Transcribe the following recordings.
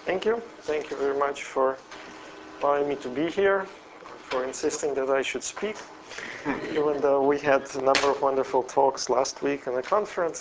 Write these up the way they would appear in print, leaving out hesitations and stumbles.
Thank you. Thank you very much for allowing me to be here, for insisting that I should speak, even though we had a number of wonderful talks last week in the conference.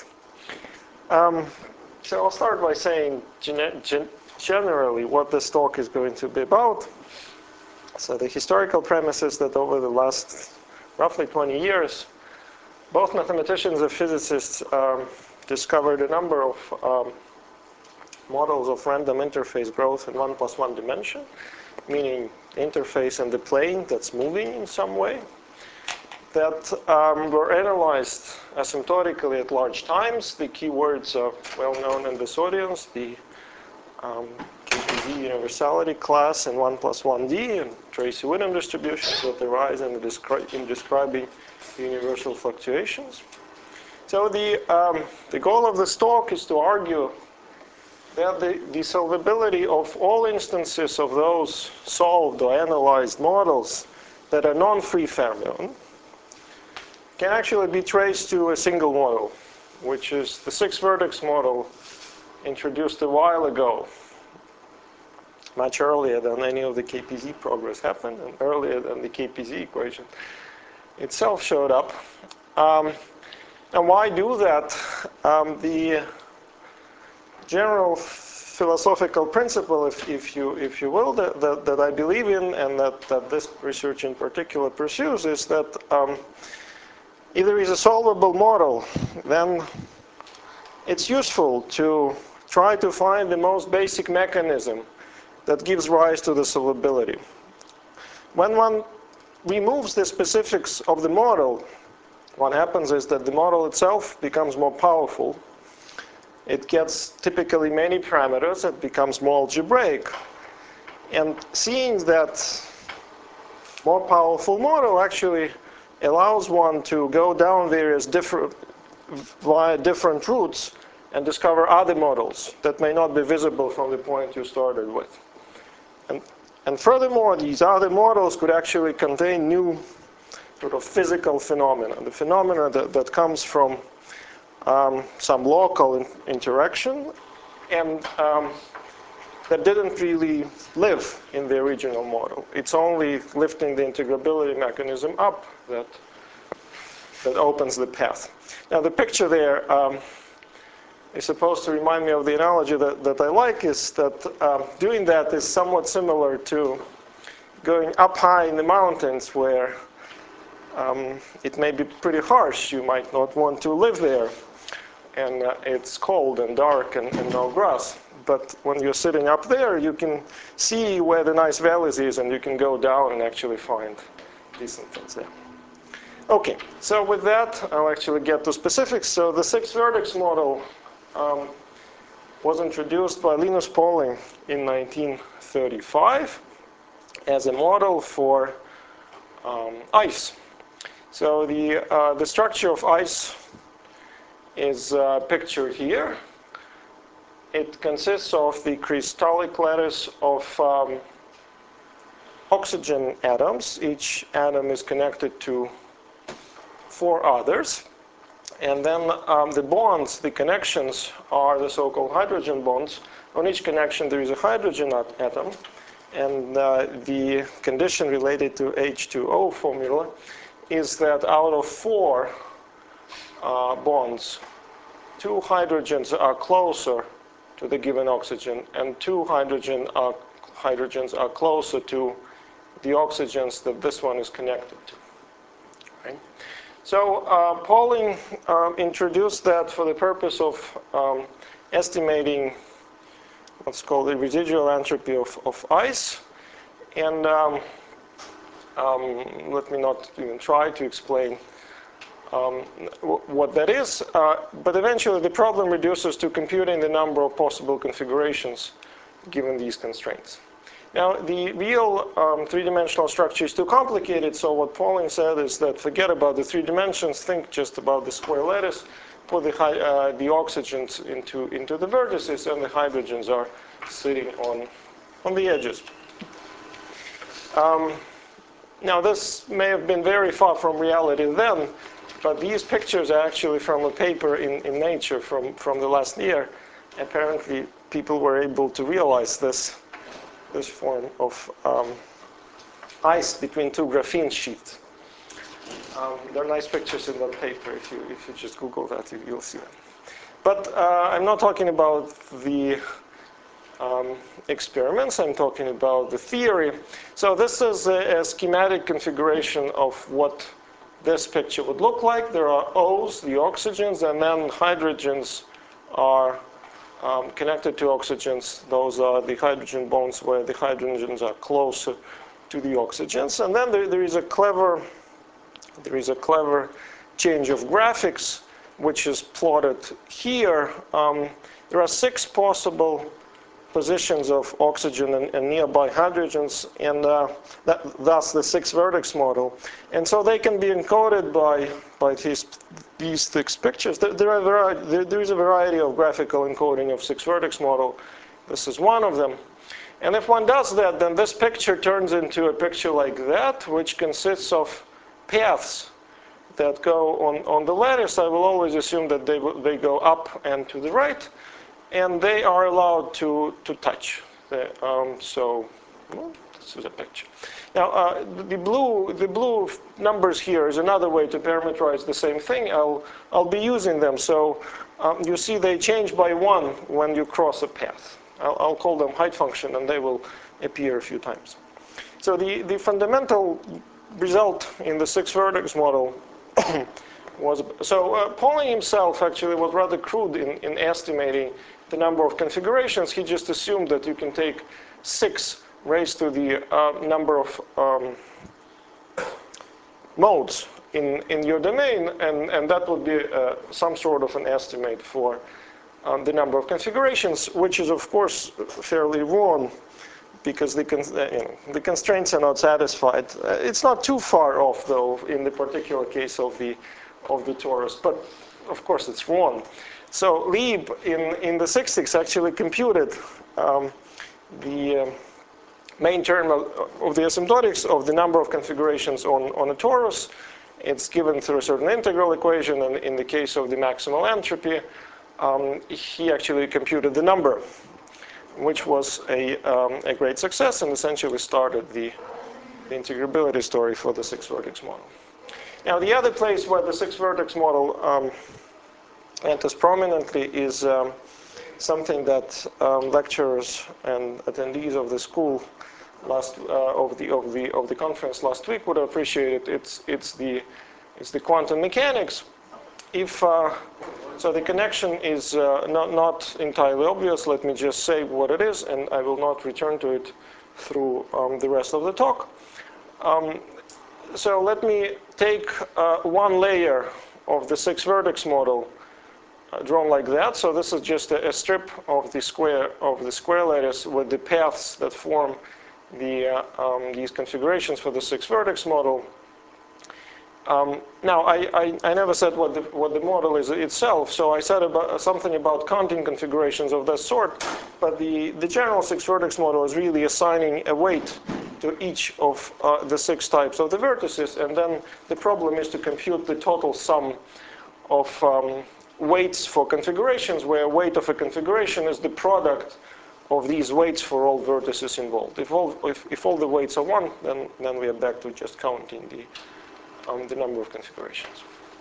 So I'll start by saying generally what this talk is going to be about. So the historical premise is that over the last roughly 20 years, both mathematicians and physicists discovered a number of models of random interface growth in 1+1 dimension, meaning interface in the plane that's moving in some way, that were analyzed asymptotically at large times. The keywords are well known in this audience, the KPZ universality class and 1+1D and Tracy-Widom distributions that arise in describing universal fluctuations. So the goal of this talk is to argue that the solvability of all instances of those solved or analyzed models that are non-free fermion can actually be traced to a single model, which is the six-vertex model introduced a while ago, much earlier than any of the KPZ progress happened, and earlier than the KPZ equation itself showed up. And why do that? The general philosophical principle, if you will, that I believe in, and that this research in particular pursues, is that if there is a solvable model, then it's useful to try to find the most basic mechanism that gives rise to the solvability. When one removes the specifics of the model, what happens is that the model itself becomes more powerful. It gets typically many parameters. It becomes more algebraic. And seeing that more powerful model actually allows one to go down via different routes and discover other models that may not be visible from the point you started with. And furthermore, these other models could actually contain new sort of physical phenomena, the phenomena that comes from some local interaction, and that didn't really live in the original model. It's only lifting the integrability mechanism up that opens the path. Now the picture there is supposed to remind me of the analogy that I like, is that doing that is somewhat similar to going up high in the mountains where it may be pretty harsh. You might not want to live there. And it's cold and dark and no grass. But when you're sitting up there, you can see where the nice valleys is, and you can go down and actually find decent things there. Okay, so with that, I'll actually get to specifics. So the six-vertex model was introduced by Linus Pauling in 1935 as a model for ice. So the structure of ice is pictured here. It consists of the crystallic lattice of oxygen atoms. Each atom is connected to 4 others. And then the bonds, the connections, are the so-called hydrogen bonds. On each connection there is a hydrogen atom. And the condition related to H2O formula is that out of 4 bonds, 2 hydrogens are closer to the given oxygen, and 2 hydrogens are closer to the oxygens that this one is connected to. Right? So Pauling introduced that for the purpose of estimating what's called the residual entropy of ice. And let me not even try to explain what that is, but eventually the problem reduces to computing the number of possible configurations given these constraints. Now, the real three-dimensional structure is too complicated, so what Pauling said is that forget about the 3 dimensions, think just about the square lattice, put the oxygens into the vertices, and the hydrogens are sitting on the edges. Now, this may have been very far from reality then, but these pictures are actually from a paper in Nature from the last year, apparently people were able to realize this form of ice between two graphene sheets. There are nice pictures in that paper. If you just Google that, you'll see them. But I'm not talking about the experiments. I'm talking about the theory. So this is a schematic configuration of what this picture would look like. There are O's, the oxygens, and then hydrogens are connected to oxygens. Those are the hydrogen bonds where the hydrogens are closer to the oxygens. And then there is a clever change of graphics, which is plotted here. There are 6 possible positions of oxygen and nearby hydrogens, and thus the 6-vertex model. And so they can be encoded by these 6 pictures. There is a variety of graphical encoding of 6-vertex model. This is one of them. And if one does that, then this picture turns into a picture like that, which consists of paths that go on the lattice. I will always assume that they go up and to the right, and they are allowed to touch. So this is a picture. Now the blue numbers here is another way to parameterize the same thing. I'll be using them. So you see they change by 1 when you cross a path. I'll call them height function, and they will appear a few times. So the fundamental result in the 6-vertex model was, so Pauling himself actually was rather crude in estimating the number of configurations. He just assumed that you can take 6 raised to the number of modes in your domain, and that would be some sort of an estimate for the number of configurations, which is of course fairly wrong, because the constraints are not satisfied. It's not too far off, though, in the particular case of the torus, but of course it's wrong. So Lieb in the 60s actually computed the main term of the asymptotics of the number of configurations on a torus. It's given through a certain integral equation, and in the case of the maximal entropy, he actually computed the number, which was a great success and essentially started the integrability story for the 6-vertex model. Now, the other place where the 6-vertex model enters prominently is something that lecturers and attendees of the school of the conference last week would appreciate. It's the quantum mechanics. So the connection is not entirely obvious. Let me just say what it is, and I will not return to it through the rest of the talk. So let me take one layer of the 6-vertex model drawn like that. So this is just a strip of the square lattice with the paths that form these configurations for the 6-vertex model. Now, I never said what the model is itself, so I said something about counting configurations of this sort, but the general 6-vertex model is really assigning a weight to each of the 6 types of the vertices, and then the problem is to compute the total sum of weights for configurations, where weight of a configuration is the product of these weights for all vertices involved. If all the weights are 1, then we are back to just counting the number of configurations.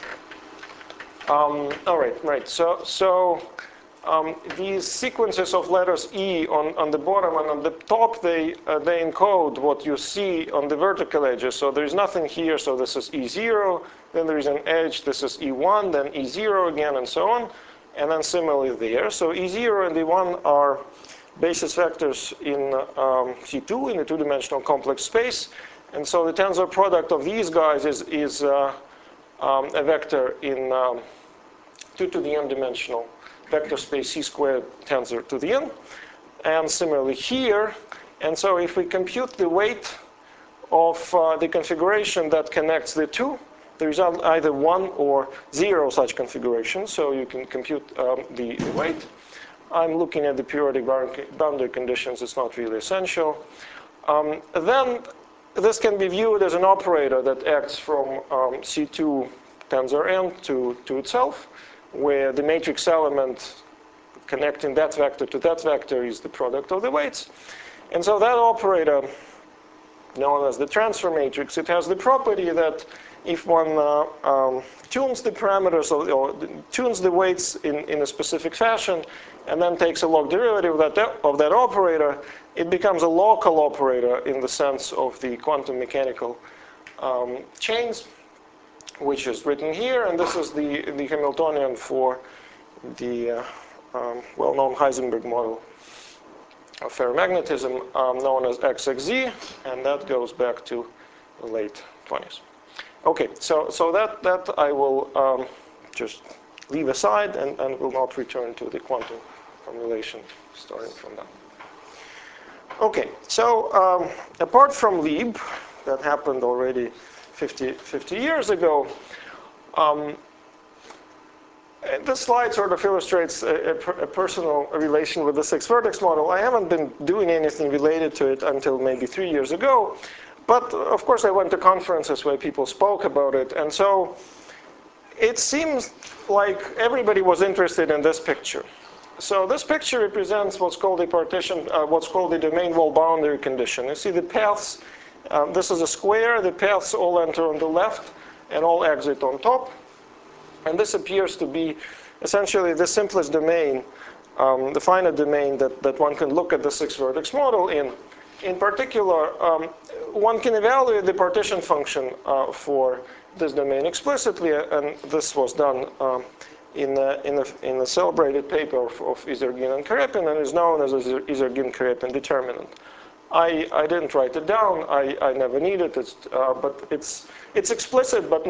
All right. So these sequences of letters E on the bottom and on the top, they encode what you see on the vertical edges. So there is nothing here. So this is E0. Then there is an edge. This is E1. Then E0 again, and so on. And then similarly there. So E0 and E1 are basis vectors in C2 in the 2-dimensional complex space. And so the tensor product of these guys is a vector in 2 to the n dimensional vector space C² tensor to the n. And similarly here. And so if we compute the weight of the configuration that connects the 2, there is either 1 or 0 such configuration. So you can compute the weight. I'm looking at the periodic boundary conditions. It's not really essential. Then this can be viewed as an operator that acts from C2 tensor n to itself, where the matrix element connecting that vector to that vector is the product of the weights. And so that operator, known as the transfer matrix, it has the property that if one tunes the parameters or tunes the weights in a specific fashion and then takes a log derivative of that operator, it becomes a local operator in the sense of the quantum mechanical chains, which is written here. And this is the Hamiltonian for the well-known Heisenberg model of ferromagnetism, known as XXZ, and that goes back to the late 20s. Okay, so that I will just leave aside and will not return to the quantum formulation starting from that. Okay, so apart from Lieb, that happened already 50 years ago, this slide sort of illustrates a personal relation with the six-vertex model. I haven't been doing anything related to it until maybe 3 years ago. But of course, I went to conferences where people spoke about it. And so it seems like everybody was interested in this picture. So this picture represents what's called a partition, what's called the domain wall boundary condition. You see the paths. This is a square. The paths all enter on the left and all exit on top. And this appears to be essentially the simplest domain, the finite domain that one can look at the six-vertex model in. In particular, one can evaluate the partition function for this domain explicitly, and this was done in a celebrated paper of Izergin and Karepin, and is known as Izergin-Karepin determinant. I didn't write it down. I never needed it, but it's explicit, but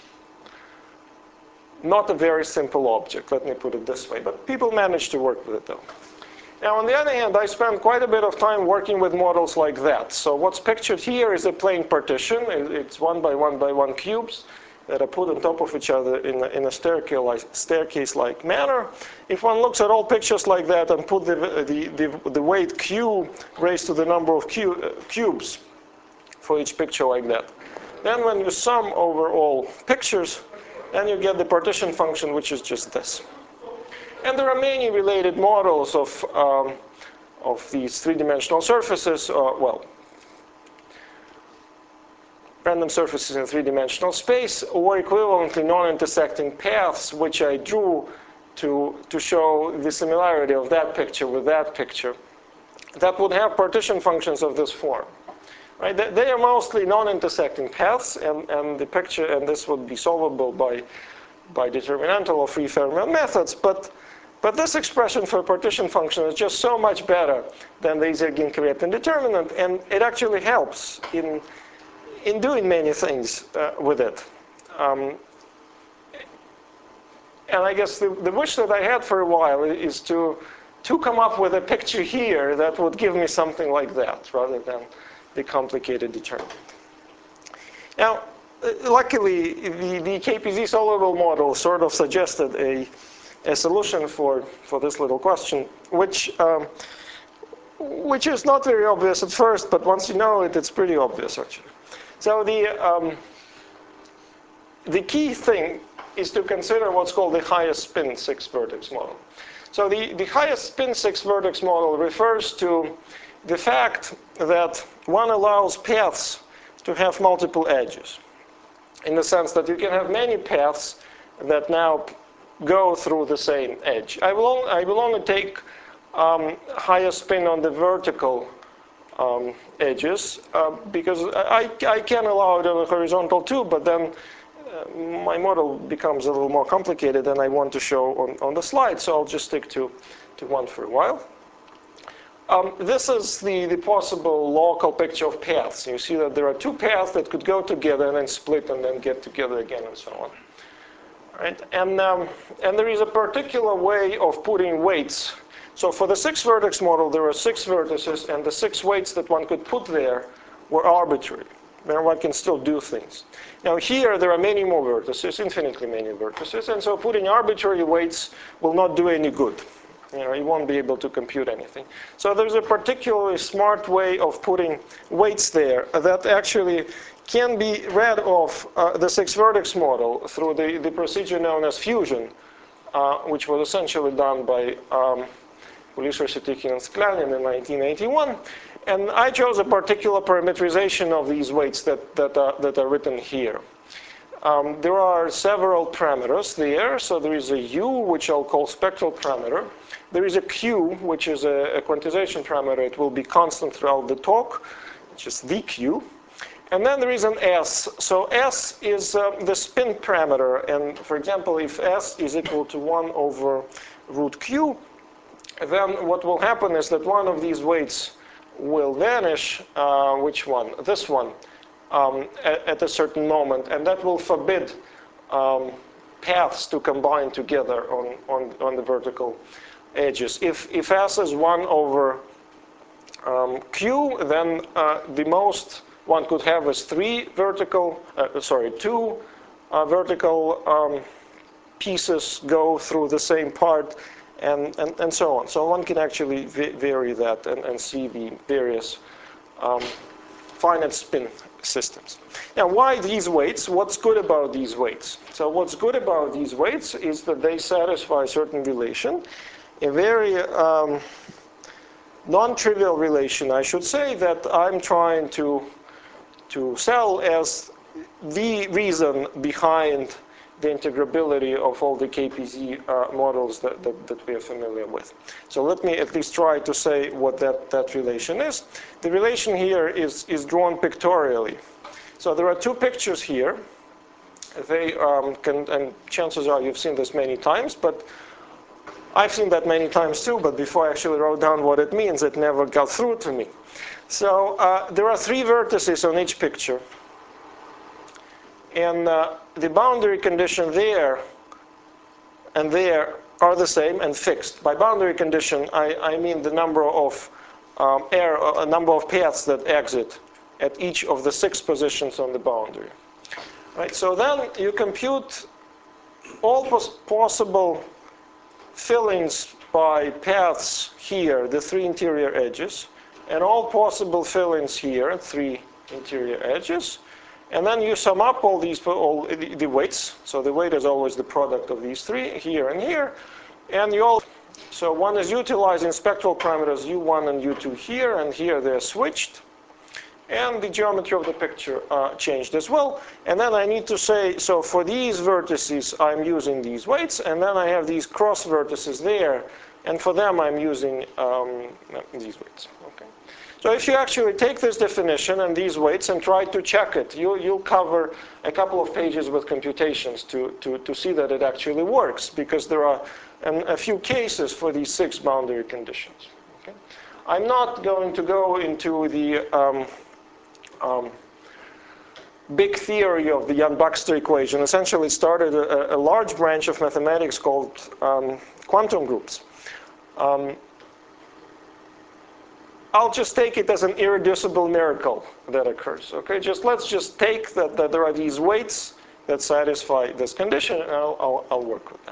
not a very simple object, let me put it this way. But people managed to work with it, though. Now, on the other hand, I spent quite a bit of time working with models like that. So what's pictured here is a plane partition. It's 1 by 1 by 1 cubes that are put on top of each other in a staircase-like manner. If one looks at all pictures like that and put the weight q raised to the number of cubes for each picture like that, then when you sum over all pictures, then you get the partition function, which is just this. And there are many related models of these three-dimensional surfaces, random surfaces in three-dimensional space, or equivalently non-intersecting paths, which I drew to show the similarity of that picture with that picture, that would have partition functions of this form. Right? They are mostly non-intersecting paths, and the picture, and this would be solvable by determinantal or free Fermat methods. But this expression for a partition function is just so much better than the Izergin-Karepin determinant, and it actually helps in doing many things with it. And I guess the wish that I had for a while is to come up with a picture here that would give me something like that, rather than the complicated determinant. Now, luckily, the KPZ solvable model sort of suggested a solution for this little question, which is not very obvious at first, but once you know it, it's pretty obvious, actually. So the key thing is to consider what's called the highest spin six-vertex model. So the highest spin six-vertex model refers to the fact that one allows paths to have multiple edges, in the sense that you can have many paths that now go through the same edge. I will only take higher spin on the vertical edges, because I can allow it on the horizontal too, but then my model becomes a little more complicated than I want to show on the slide, so I'll just stick to one for a while. This is the possible local picture of paths. You see that there are two paths that could go together and then split and then get together again and so on. Right? And there is a particular way of putting weights. So for the six-vertex model, there are 6 vertices, and the 6 weights that one could put there were arbitrary. Then one can still do things. Now here, there are many more vertices, infinitely many vertices, and so putting arbitrary weights will not do any good. You won't be able to compute anything. So there's a particularly smart way of putting weights there that actually can be read off the six-vertex model through the procedure known as fusion, which was essentially done by Ulyss Reshetykhin and Sklyanin in 1981. And I chose a particular parameterization of these weights that are written here. There are several parameters there. So there is a U, which I'll call spectral parameter. There is a Q, which is a quantization parameter. It will be constant throughout the talk, which is VQ. And then there is an S. So S is the spin parameter. And for example, if S is equal to 1 over root Q, then what will happen is that one of these weights will vanish. Which one? This one. At a certain moment, and that will forbid paths to combine together on the vertical edges. If S is 1 over Q, then the most one could have is two vertical pieces go through the same part, and so on. So one can actually vary that and see the various finite spin systems. Now, why these weights? What's good about these weights? So what's good about these weights is that they satisfy a certain relation, a very non-trivial relation, I should say, that I'm trying to sell as the reason behind the integrability of all the KPZ models that we are familiar with. So let me at least try to say what that relation is. The relation here is drawn pictorially. So there are two pictures here. They and chances are you've seen this many times, but I've seen that many times too, but before I actually wrote down what it means, it never got through to me. So there are 3 vertices on each picture. And the boundary condition there and there are the same and fixed. By boundary condition, I mean the number of number of paths that exit at each of the 6 positions on the boundary. Right. So then you compute all possible fillings by paths here, the 3 interior edges, and all possible fillings here, 3 interior edges. And then you sum up all the weights. So the weight is always the product of these 3, here and here. And so one is utilizing spectral parameters U1 and U2 here, and here they're switched. And the geometry of the picture changed as well. And then I need to say, so for these vertices, I'm using these weights. And then I have these cross vertices there. And for them, I'm using these weights. Okay. So if you actually take this definition and these weights and try to check it, you'll cover a couple of pages with computations to see that it actually works, because there are a few cases for these 6 boundary conditions. Okay? I'm not going to go into the big theory of the Yang-Baxter equation. Essentially, it started a large branch of mathematics called quantum groups. I'll just take it as an irreducible miracle that occurs. Okay, let's just take that there are these weights that satisfy this condition, and I'll work with them.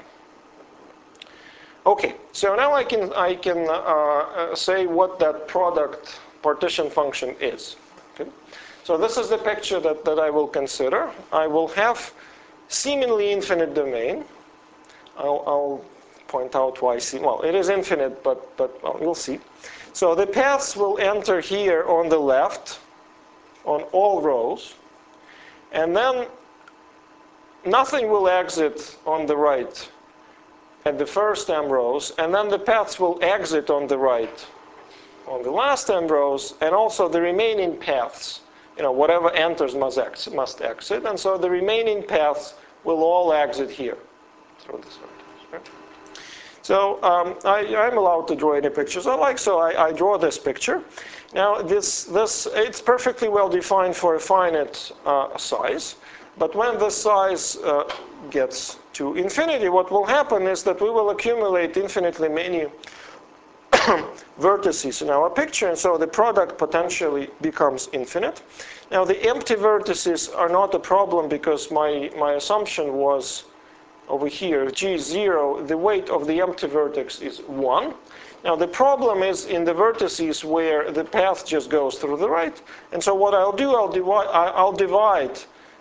Okay, so now I can say what that product partition function is. Okay? So this is the picture that I will consider. I will have seemingly infinite domain. I'll point out why. Well, it is infinite, but well, you'll see. So the paths will enter here on the left, on all rows, and then nothing will exit on the right at the first m rows, and then the paths will exit on the right on the last m rows, and also the remaining paths, whatever enters must exit, and so the remaining paths will all exit here through this vertex. Right? So I'm allowed to draw any pictures I like, so I draw this picture. Now it's perfectly well defined for a finite size, but when the size gets to infinity, what will happen is that we will accumulate infinitely many vertices in our picture, and so the product potentially becomes infinite. Now the empty vertices are not a problem, because my assumption was over here, G is 0, the weight of the empty vertex is 1. Now the problem is in the vertices where the path just goes through the right. And so what I'll do, I'll divide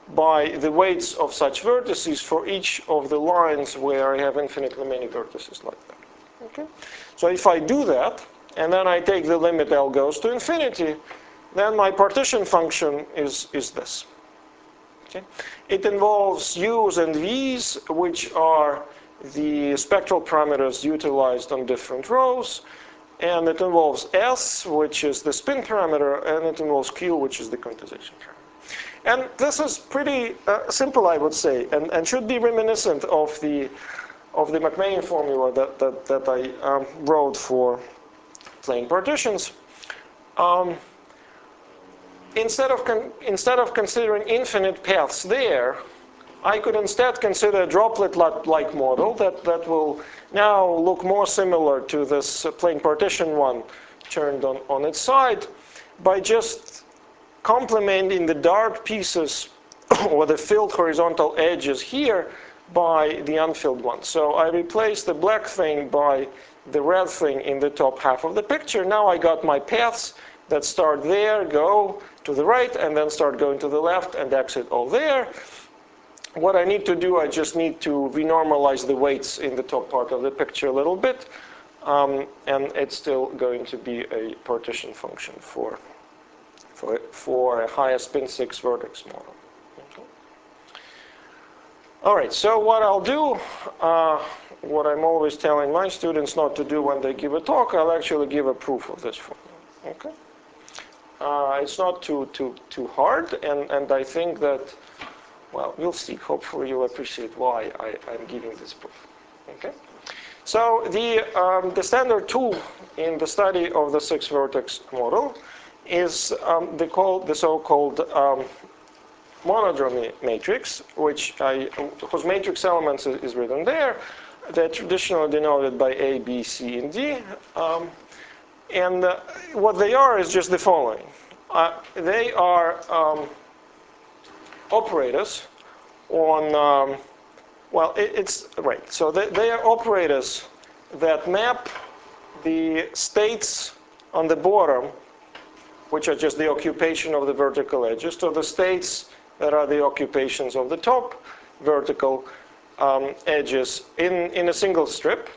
by the weights of such vertices for each of the lines where I have infinitely many vertices like that. Okay? So if I do that, and then I take the limit L goes to infinity, then my partition function is this. Okay? It involves U's and V's, which are the spectral parameters utilized on different rows. And it involves S, which is the spin parameter, and it involves Q, which is the quantization parameter. And this is pretty simple, I would say, and should be reminiscent of the McMahon formula that I wrote for plane partitions. Instead of considering infinite paths there, I could instead consider a droplet-like model that will now look more similar to this plane partition one turned on its side by just complementing the dark pieces or the filled horizontal edges here by the unfilled ones. So I replaced the black thing by the red thing in the top half of the picture. Now I got my paths that start there, go to the right, and then start going to the left and exit all there. What I need to do, I just need to renormalize the weights in the top part of the picture a little bit, and it's still going to be a partition function for a higher spin 6 vertex model. Okay. All right, so what I'll do, what I'm always telling my students not to do when they give a talk, I'll actually give a proof of this formula. Okay. It's not too hard, and I think that, well, we'll see. Hopefully you'll appreciate why I'm giving this proof. Okay. So the standard tool in the study of the 6-vertex model is the so-called monodromy matrix, whose matrix elements is written there. They're traditionally denoted by A, B, C, and D. And what they are is just the following. They are operators on, well, it's right. So they are operators that map the states on the bottom, which are just the occupation of the vertical edges, to the states that are the occupations of the top vertical edges in a single strip.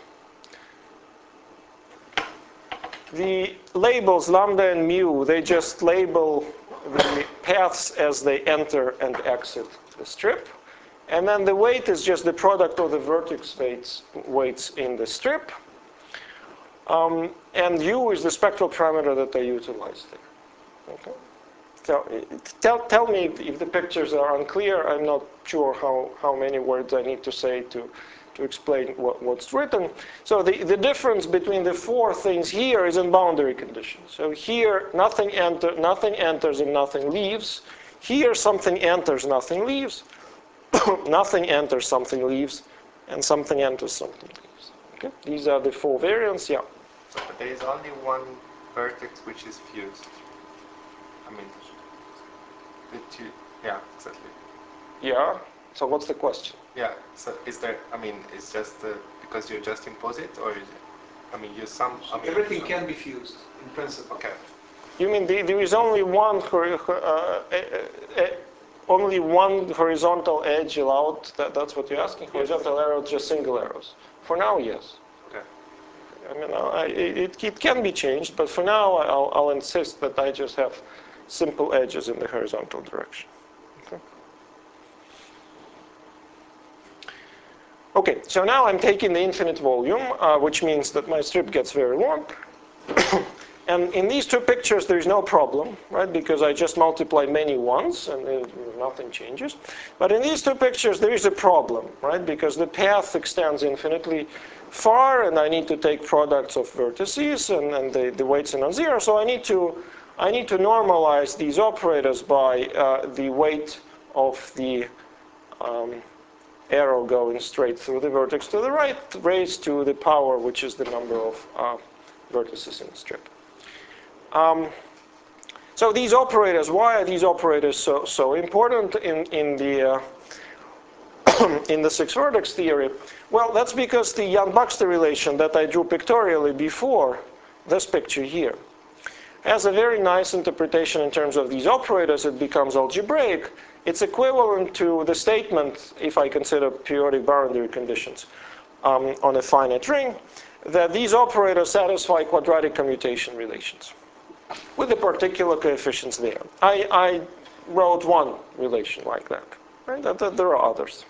The labels lambda and mu, they just label the paths as they enter and exit the strip. And then the weight is just the product of the vertex weights in the strip. And u is the spectral parameter that they utilize there. Okay. So tell me if the pictures are unclear. I'm not sure how many words I need to say to explain what's written. So the difference between the four things here is in boundary conditions. So here nothing enters and nothing leaves. Here something enters, nothing leaves. Nothing enters, something leaves, and something enters, something leaves. Okay? These are the four variants. Yeah. So but there is only one vertex which is fused. I mean, yeah, exactly. Yeah. So what's the question? Yeah. So is there? I mean, it's just because you just impose it, or I mean, you some. I mean, everything can be fused in principle. Okay. You mean there is only one only one horizontal edge allowed? That's what you're asking? Yes. Horizontal arrows, just single arrows. For now, yes. Okay. I mean, it can be changed, but for now, I'll insist that I just have simple edges in the horizontal direction. Okay. Okay, so now I'm taking the infinite volume, which means that my strip gets very long. And in these two pictures, there's no problem, right? Because I just multiply many ones, and nothing changes. But in these two pictures, there is a problem, right? Because the path extends infinitely far, and I need to take products of vertices, and the weights are non-zero. So I need to normalize these operators by the weight of the arrow going straight through the vertex to the right, raised to the power, which is the number of vertices in the strip. So these operators, why are these operators so important in the in the 6-vertex theory? Well, that's because the Yang-Baxter relation that I drew pictorially before this picture here has a very nice interpretation in terms of these operators. It becomes algebraic it's equivalent to the statement, if I consider periodic boundary conditions on a finite ring, that these operators satisfy quadratic commutation relations with the particular coefficients there. I wrote one relation like that. Right? There are others.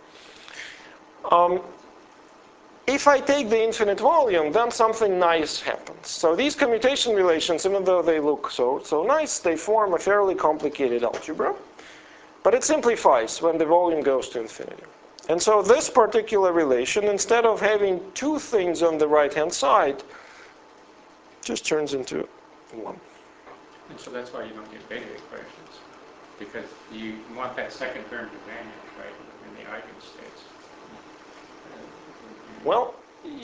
If I take the infinite volume, then something nice happens. So these commutation relations, even though they look so nice, they form a fairly complicated algebra. But it simplifies when the volume goes to infinity. And so this particular relation, instead of having two things on the right-hand side, just turns into one. And so that's why you don't get beta equations, because you want that second term to vanish, right, in the eigenstates. Well,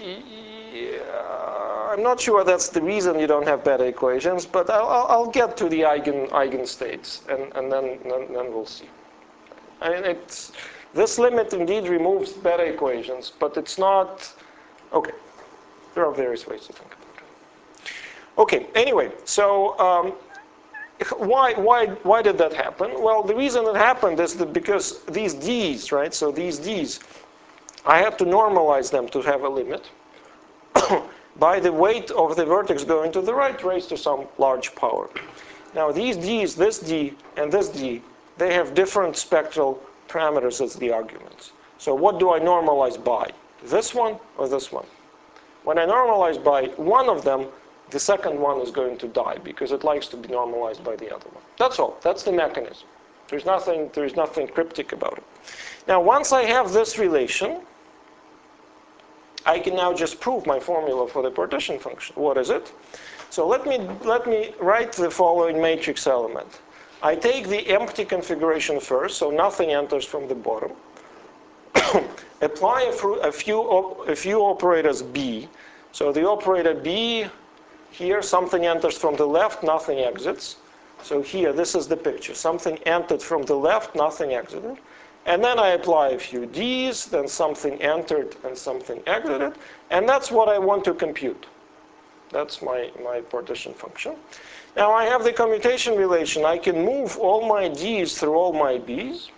yeah, I'm not sure that's the reason you don't have beta equations, but I'll get to the eigenstates, and then we'll see. I mean, this limit indeed removes beta equations, but it's not. Okay, there are various ways to think about it. Okay, anyway, so why did that happen? Well, the reason it happened is that because these d's, right? So these d's, I had to normalize them to have a limit by the weight of the vertex going to the right raised to some large power. Now these d's, this d and this d, they have different spectral parameters as the arguments. So what do I normalize by? This one or this one? When I normalize by one of them, the second one is going to die because it likes to be normalized by the other one. That's all. That's the mechanism. There's nothing cryptic about it. Now, once I have this relation, I can now just prove my formula for the partition function. What is it? So let me write the following matrix element. I take the empty configuration first, so nothing enters from the bottom. Apply a few operators B. So the operator B, here something enters from the left, nothing exits. So here, this is the picture. Something entered from the left, nothing exited. And then I apply a few D's, then something entered and something exited. And that's what I want to compute. That's my partition function. Now I have the commutation relation. I can move all my D's through all my B's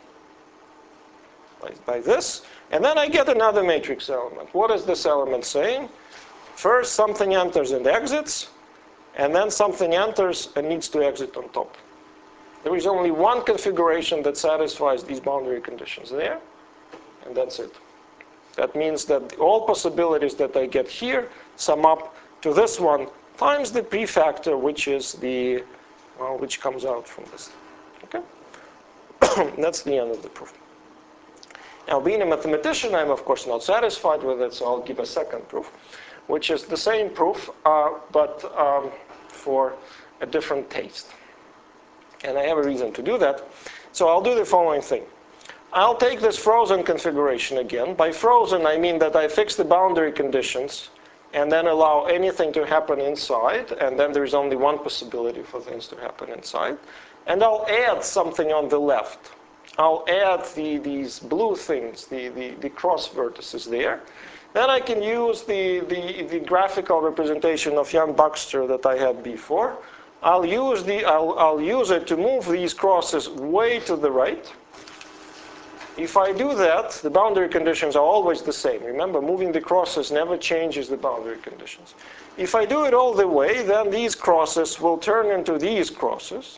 by this. And then I get another matrix element. What is this element saying? First, something enters and exits. And then something enters and needs to exit on top. There is only one configuration that satisfies these boundary conditions there. And that's it. That means that all possibilities that I get here sum up to this one times the prefactor, which is the, well, which comes out from this. Okay? That's the end of the proof. Now, being a mathematician, I'm of course not satisfied with it, so I'll give a second proof, which is the same proof, but for a different taste. And I have a reason to do that. So I'll do the following thing. I'll take this frozen configuration again. By frozen, I mean that I fix the boundary conditions and then allow anything to happen inside, and then there's only one possibility for things to happen inside. And I'll add something on the left. I'll add these blue things, the cross vertices there. Then I can use the graphical representation of Jan Baxter that I had before. I'll use it to move these crosses way to the right. If I do that, the boundary conditions are always the same. Remember, moving the crosses never changes the boundary conditions. If I do it all the way, then these crosses will turn into these crosses.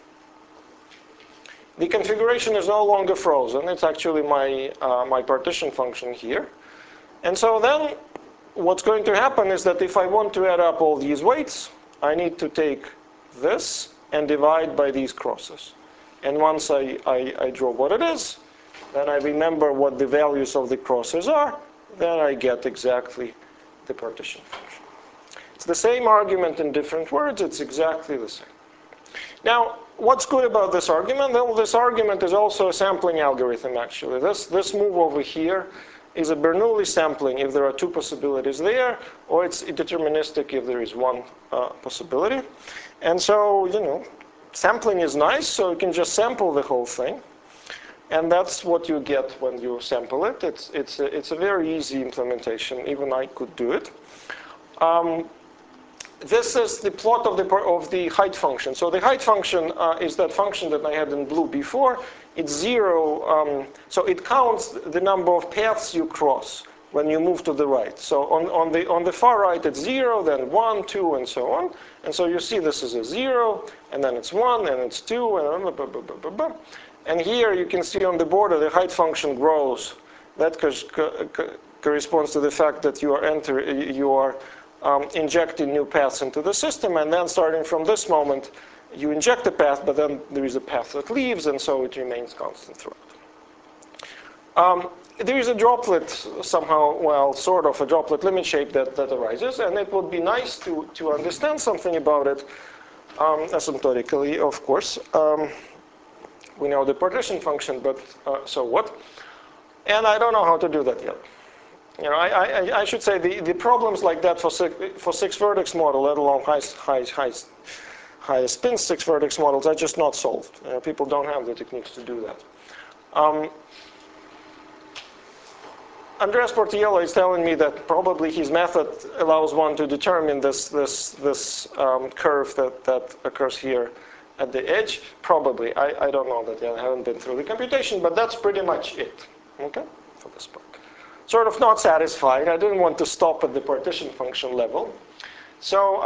The configuration is no longer frozen. It's actually my partition function here. And so then what's going to happen is that if I want to add up all these weights, I need to take this and divide by these crosses. And once I draw what it is, then I remember what the values of the crosses are, then I get exactly the partition function. It's the same argument in different words. It's exactly the same. Now, what's good about this argument? Well, this argument is also a sampling algorithm, actually. This move over here is a Bernoulli sampling if there are two possibilities there, or it's deterministic if there is one possibility. And so, you know, sampling is nice, so you can just sample the whole thing. And that's what you get when you sample it. It's a very easy implementation. Even I could do it. this is the plot of the height function. So the height function is that function that I had in blue before. It's 0, so it counts the number of paths you cross when you move to the right. So on the far right it's 0, then 1, 2, and so on. And so you see this is a 0, and then it's 1, and it's 2, and blah, blah, blah, blah, blah. And here you can see on the border the height function grows. That corresponds to the fact that you are injecting new paths into the system, and then starting from this moment, you inject a path, but then there is a path that leaves, and so it remains constant throughout. There is a droplet somehow, well, sort of a droplet limit shape that arises, and it would be nice to understand something about it asymptotically, of course. We know the partition function, but so what? And I don't know how to do that yet. You know, I should say the problems like that for six vertex model, let alone high spin six vertex models, are just not solved. People don't have the techniques to do that. Andreas Portiello is telling me that probably his method allows one to determine this curve that occurs here at the edge. Probably. I don't know that yet. I haven't been through the computation, but that's pretty much it. Okay, for this part. Sort of not satisfied. I didn't want to stop at the partition function level, so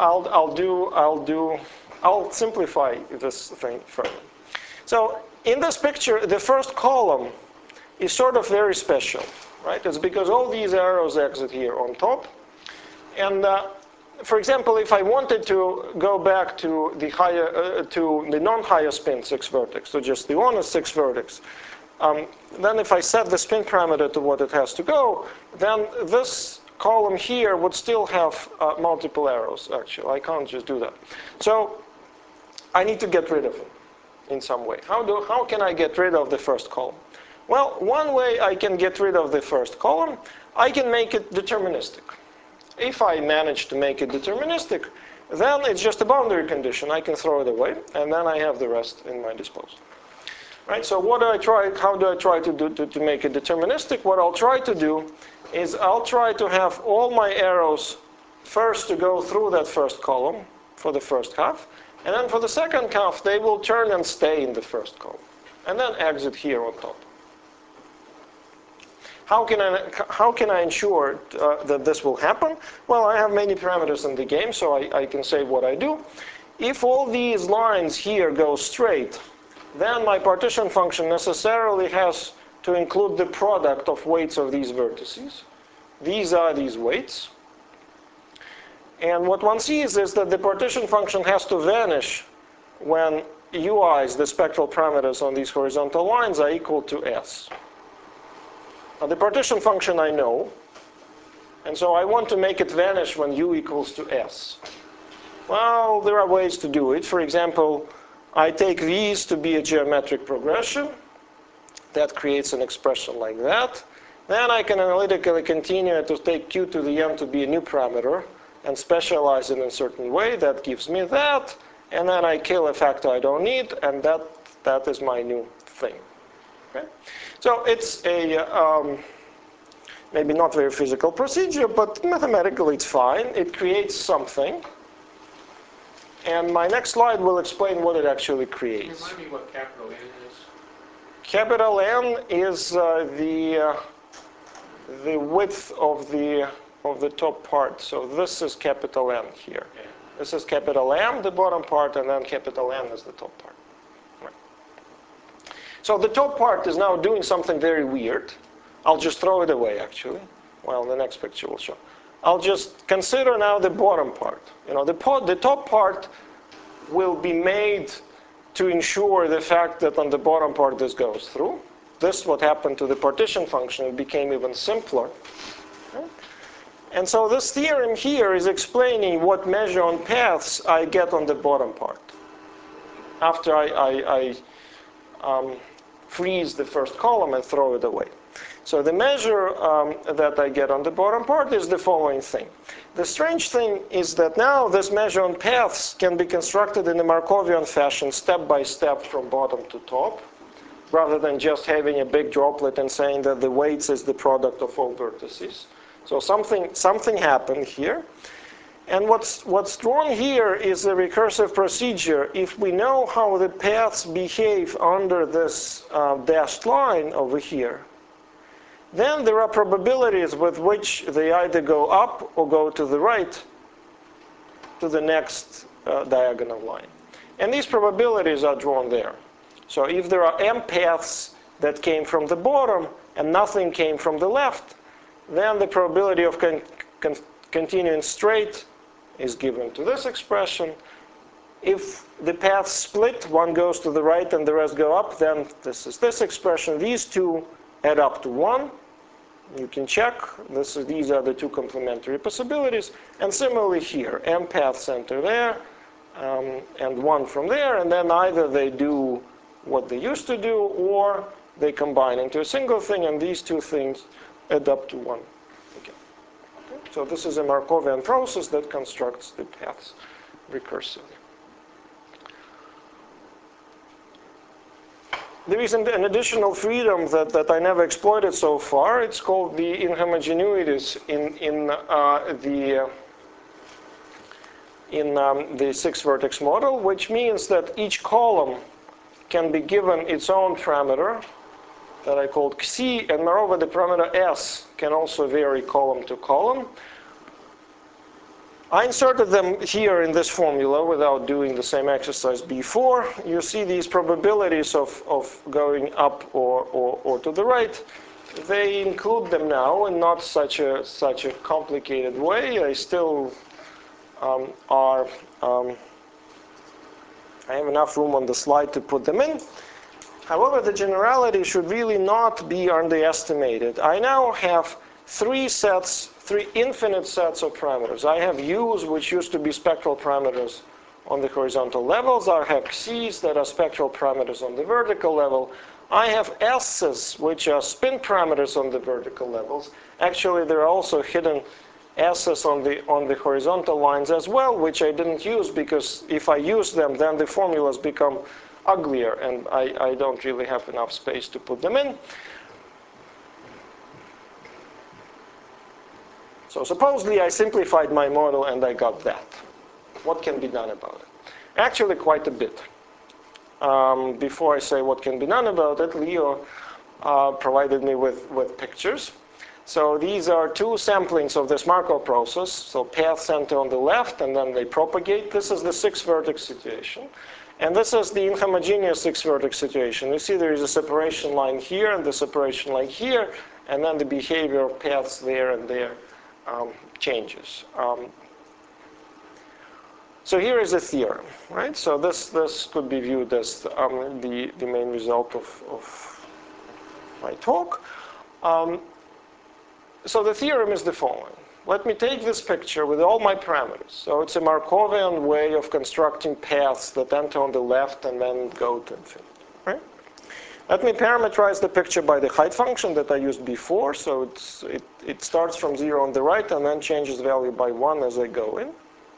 I'll simplify this thing further. So in this picture, the first column is sort of very special, right? It's because all these arrows exit here on top, and for example, if I wanted to go back to the higher to the non-higher spin six vertex, so just the honest six vertex. Then if I set the spin parameter to what it has to go, then this column here would still have multiple arrows, actually. I can't just do that. So I need to get rid of it in some way. How can I get rid of the first column? Well, one way I can get rid of the first column, I can make it deterministic. If I manage to make it deterministic, then it's just a boundary condition. I can throw it away, and then I have the rest in my disposal. Right, so what do I try? How do I try to do to make it deterministic? What I'll try to do is I'll try to have all my arrows first to go through that first column for the first half, and then for the second half they will turn and stay in the first column, and then exit here on top. How can I ensure that this will happen? Well, I have many parameters in the game, so I can say what I do. If all these lines here go straight, then my partition function necessarily has to include the product of weights of these vertices. These are these weights. And what one sees is that the partition function has to vanish when ui's, the spectral parameters on these horizontal lines, are equal to s. Now the partition function I know, and so I want to make it vanish when u equals to s. Well, there are ways to do it. For example, I take these to be a geometric progression. That creates an expression like that. Then I can analytically continue to take q to the n to be a new parameter and specialize it in a certain way. That gives me that. And then I kill a factor I don't need, and that is my new thing. Okay? So it's a maybe not very physical procedure, but mathematically it's fine. It creates something. And my next slide will explain what it actually creates. Remind me what capital N is. Capital N is the width of the top part. So this is capital N here. Okay. This is capital M, the bottom part, and then capital N is the top part. Right. So the top part is now doing something very weird. I'll just throw it away, actually. Well, the next picture will show. I'll just consider now the bottom part. You know, the top part will be made to ensure the fact that on the bottom part this goes through. This is what happened to the partition function. It became even simpler. Okay? And so this theorem here is explaining what measure on paths I get on the bottom part after I freeze the first column and throw it away. So the measure that I get on the bottom part is the following thing. The strange thing is that now this measure on paths can be constructed in a Markovian fashion, step by step from bottom to top, rather than just having a big droplet and saying that the weights is the product of all vertices. So something happened here. And what's drawn here is a recursive procedure. If we know how the paths behave under this dashed line over here, then there are probabilities with which they either go up or go to the right to the next diagonal line. And these probabilities are drawn there. So if there are m paths that came from the bottom and nothing came from the left, then the probability of continuing straight is given to this expression. If the paths split, one goes to the right and the rest go up, then this is this expression. These two add up to 1. You can check. These are the two complementary possibilities. And similarly here, m paths enter there, and 1 from there, and then either they do what they used to do, or they combine into a single thing, and these two things add up to 1 again. Okay? So this is a Markovian process that constructs the paths recursively. There is an additional freedom that I never exploited so far. It's called the inhomogeneities in the 6-vertex model, which means that each column can be given its own parameter that I called xi, and moreover the parameter s can also vary column to column. I inserted them here in this formula without doing the same exercise before. You see these probabilities of going up or to the right. They include them now in not such a complicated way. They still I have enough room on the slide to put them in. However, the generality should really not be underestimated. I now have three infinite sets of parameters. I have u's, which used to be spectral parameters on the horizontal levels. I have x's that are spectral parameters on the vertical level. I have s's, which are spin parameters on the vertical levels. Actually, there are also hidden s's on the horizontal lines as well, which I didn't use, because if I use them, then the formulas become uglier, and I don't really have enough space to put them in. So supposedly I simplified my model and I got that. What can be done about it? Actually, quite a bit. Before I say what can be done about it, Leo provided me with pictures. So these are two samplings of this Markov process. So paths enter on the left and then they propagate. This is the 6-vertex situation. And this is the inhomogeneous 6-vertex situation. You see there is a separation line here and the separation line here, and then the behavior of paths there and there changes. So here is a theorem, right? So this could be viewed as the main result of my talk. So the theorem is the following. Let me take this picture with all my parameters. So it's a Markovian way of constructing paths that enter on the left and then go to infinity, right? Let me parameterize the picture by the height function that I used before. So it starts from 0 on the right and then changes value by 1 as I go in.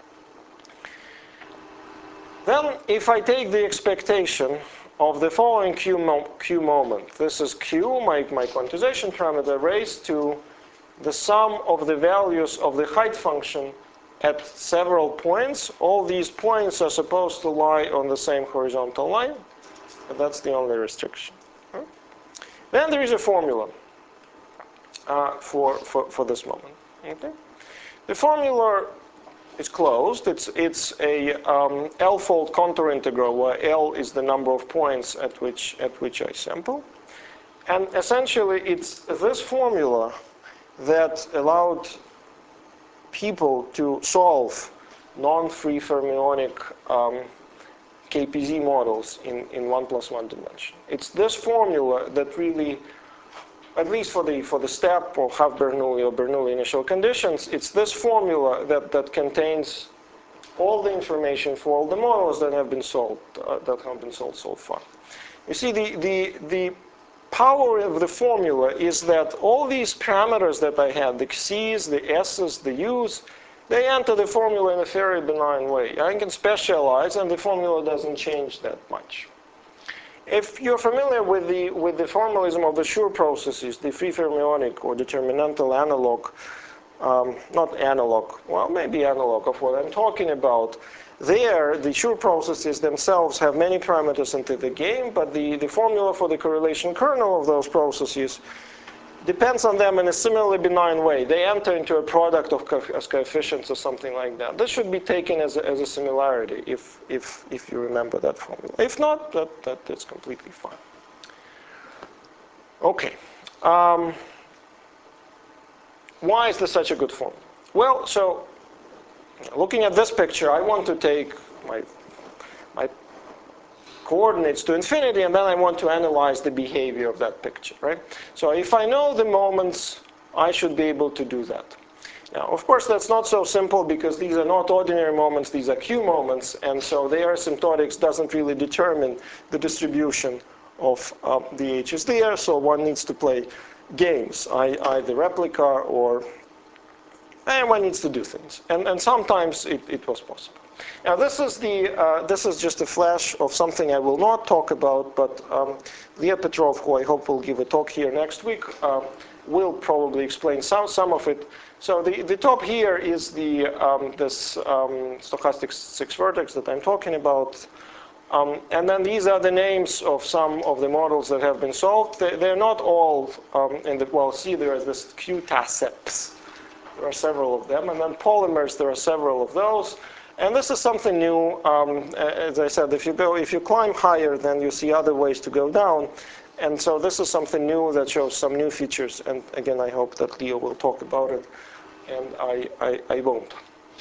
Then if I take the expectation of the following q moment, this is q, my quantization parameter, raised to the sum of the values of the height function at several points. All these points are supposed to lie on the same horizontal line, but that's the only restriction. Then there is a formula for this moment. Okay? The formula is closed. It's a L-fold contour integral, where L is the number of points at which I sample. And essentially, it's this formula that allowed people to solve non-free fermionic KPZ models in 1+1 dimension. It's this formula that really, at least for the step or half Bernoulli or Bernoulli initial conditions, it's this formula that contains all the information for all the models that have been solved so far. You see, the power of the formula is that all these parameters that I had, the x's, the s's, the u's, they enter the formula in a very benign way. I can specialize, and the formula doesn't change that much. If you're familiar with the formalism of the Schur processes, the free fermionic or determinantal analog not analog, well, maybe analog of what I'm talking about. There, the Schur processes themselves have many parameters into the game, but the formula for the correlation kernel of those processes depends on them in a similarly benign way. They enter into a product of as coefficients or something like that. This should be taken as a similarity if you remember that formula. If not, that's completely fine. Okay. Why is this such a good formula? Well, so looking at this picture, I want to take my coordinates to infinity, and then I want to analyze the behavior of that picture, right? So if I know the moments, I should be able to do that. Now, of course, that's not so simple because these are not ordinary moments, these are Q moments, and so their asymptotics doesn't really determine the distribution of the H's there, so one needs to play games, either replica or one needs to do things. And sometimes it was possible. Now this is just a flash of something I will not talk about, but Leah Petrov, who I hope will give a talk here next week, will probably explain some of it. So the top here is this stochastic 6 vertex that I'm talking about. And then these are the names of some of the models that have been solved. They're not all see there is this QTASEPS. There are several of them. And then polymers, there are several of those. And this is something new. As I said, if you climb higher, then you see other ways to go down. And so this is something new that shows some new features. And again, I hope that Leo will talk about it, and I won't.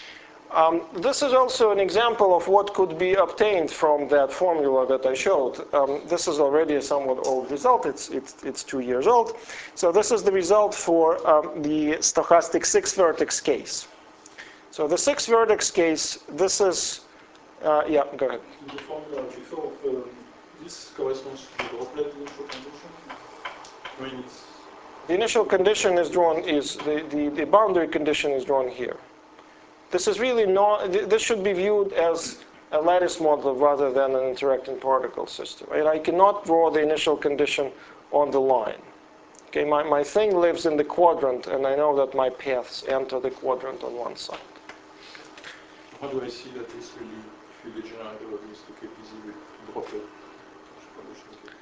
This is also an example of what could be obtained from that formula that I showed. This is already a somewhat old result. It's 2 years old. So this is the result for the stochastic 6 vertex case. So the 6 vertex case, this is, yeah, go ahead. The formula that you thought, this corresponds to the droplet initial condition? I mean, it's... The initial condition is drawn, the boundary condition is drawn here. This is really not, this should be viewed as a lattice model rather than an interacting particle system. Right? I cannot draw the initial condition on the line. Okay, my thing lives in the quadrant, and I know that my paths enter the quadrant on one side. How do I see that this will be, if you the generator of this to KPZ with droplet condition?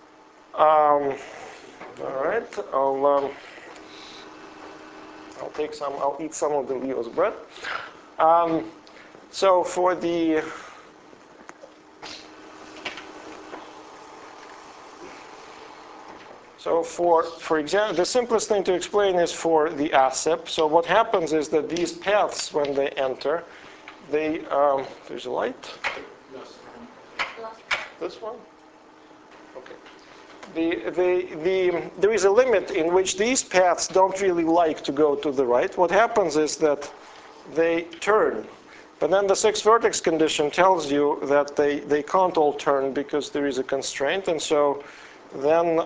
All right, I'll eat some of the Leo's bread. So for the for example, the simplest thing to explain is for the ASEP. So what happens is that these paths, when they enter, they there's a light. This one. Okay. There is a limit in which these paths don't really like to go to the right. What happens is that they turn. But then the 6 vertex condition tells you that they can't all turn because there is a constraint. And so then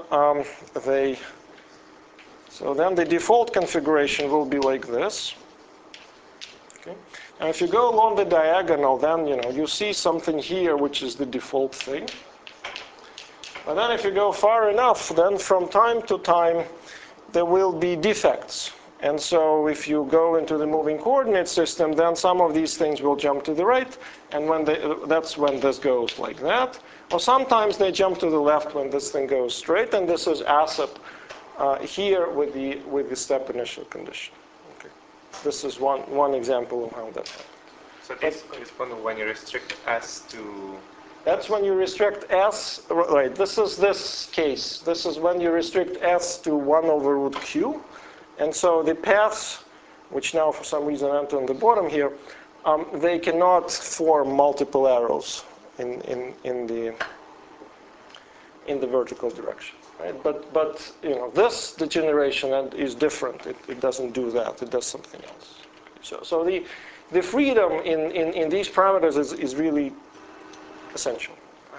the default configuration will be like this. Okay. And if you go along the diagonal, then you see something here which is the default thing. But then if you go far enough, then from time to time, there will be defects. And so if you go into the moving coordinate system, then some of these things will jump to the right, and that's when this goes like that. Or sometimes they jump to the left when this thing goes straight, and this is ASEP here with the step initial condition. Okay. This is one example of how that happens. So this corresponds when you restrict S to... That's when you restrict S, right, this is this case. This is when you restrict S to 1 over root Q. And so the paths, which now for some reason enter on the bottom here, they cannot form multiple arrows in the vertical direction. Right? But this degeneration is different. It doesn't do that. It does something else. So the freedom in these parameters is really essential.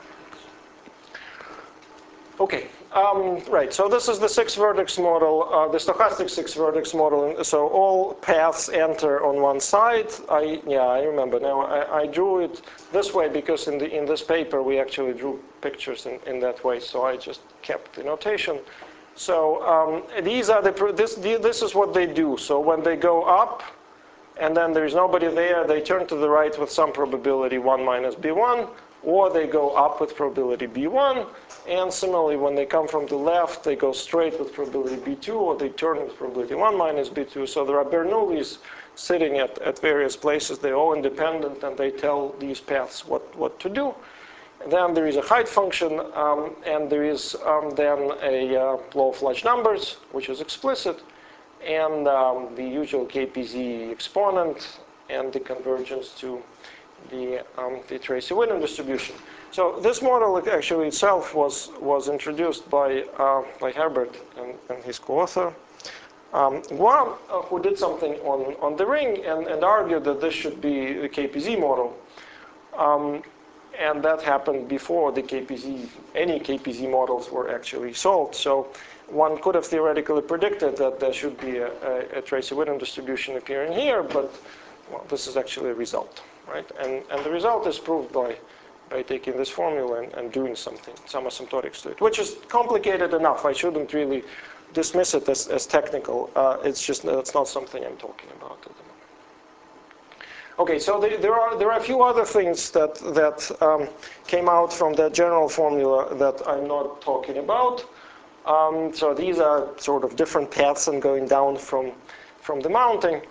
Okay, right. So this is the 6 vertex model, the stochastic 6 vertex model. So all paths enter on one side. I remember now. I drew it this way because in this paper we actually drew pictures in that way. So I just kept the notation. So these are this is what they do. So when they go up, and then there's nobody there, they turn to the right with some probability 1 minus b1, or they go up with probability b1. And similarly, when they come from the left, they go straight with probability b2, or they turn with probability 1 minus b2. So there are Bernoullis sitting at various places. They're all independent, and they tell these paths what to do. Then there is a height function, and there is then a law of large numbers, which is explicit, and the usual KPZ exponent, and the convergence to the Tracy-Wyndham distribution. So this model actually itself was introduced by Herbert and his co-author. Guam, who did something on the ring and argued that this should be the KPZ model. And that happened before the any KPZ models were actually solved. So one could have theoretically predicted that there should be a Tracy-Wyndham distribution appearing here, but well, this is actually a result, right? And the result is proved by taking this formula and doing some asymptotics to it, which is complicated enough. I shouldn't really dismiss it as technical. It's just that's not something I'm talking about at the moment. Okay, so there are a few other things that came out from that general formula that I'm not talking about. So these are sort of different paths and going down from the mounting.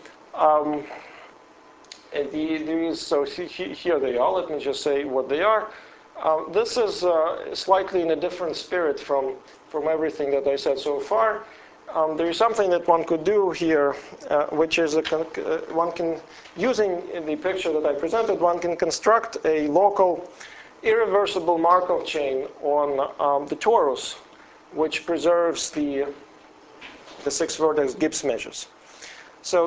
So here they are. Let me just say what they are. This is slightly in a different spirit from everything that I said so far. There is something that one could do here, which is one can, using the picture that I presented, one can construct a local irreversible Markov chain on the torus, which preserves the 6-vertex Gibbs measures. So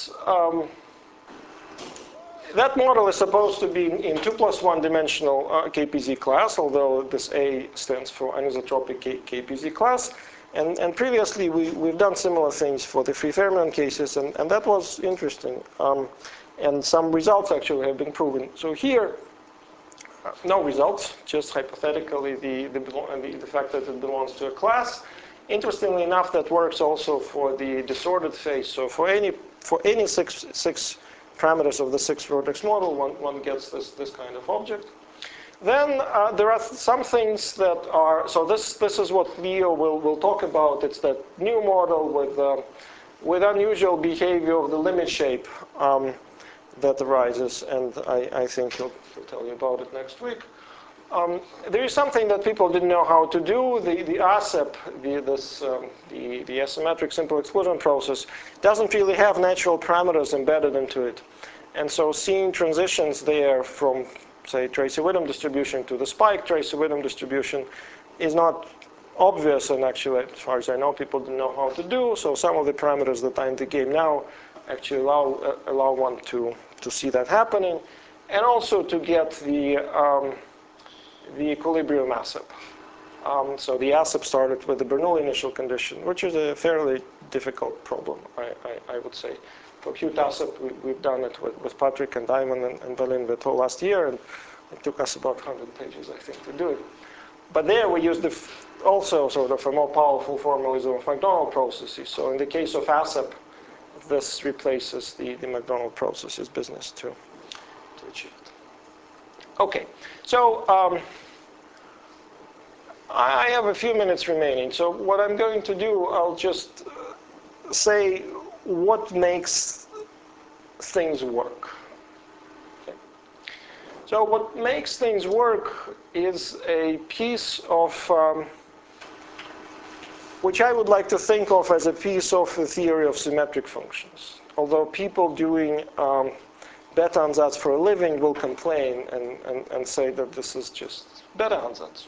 that model is supposed to be in 2 + 1 dimensional KPZ class, although this A stands for anisotropic KPZ class. And previously, we've done similar things for the free fermion cases, and that was interesting. And some results actually have been proven. So here, no results, just hypothetically the fact that it belongs to a class. Interestingly enough, that works also for the disordered phase. So for any six parameters of the 6-vertex model, one gets this kind of object. Then there are some things that are, so this is what Leo will talk about. It's that new model with unusual behavior of the limit shape that arises, and I think he'll tell you about it next week. There is something that people didn't know how to do. The ASEP, the asymmetric simple exclusion process, doesn't really have natural parameters embedded into it. And so seeing transitions there from, say, Tracy-Wyndham distribution to the spike Tracy-Wyndham distribution is not obvious, and actually, as far as I know, people didn't know how to do. So some of the parameters that are in the game now actually allow one to see that happening, and also to get the equilibrium ASEP. So the ASEP started with the Bernoulli initial condition, which is a fairly difficult problem, I would say. For Hugh ASEP, we've done it with Patrick and Diamond and Berlin Veto last year, and it took us about 100 pages, I think, to do it. But there we used also sort of a more powerful formalism of McDonald processes. So in the case of ASEP, this replaces the McDonald processes business to achieve it. Okay, so I have a few minutes remaining. So what I'm going to do, I'll just say what makes things work. Okay. So what makes things work is a piece of, which I would like to think of as a piece of the theory of symmetric functions. Although people doing beta-ansatz for a living will complain and say that this is just beta-ansatz.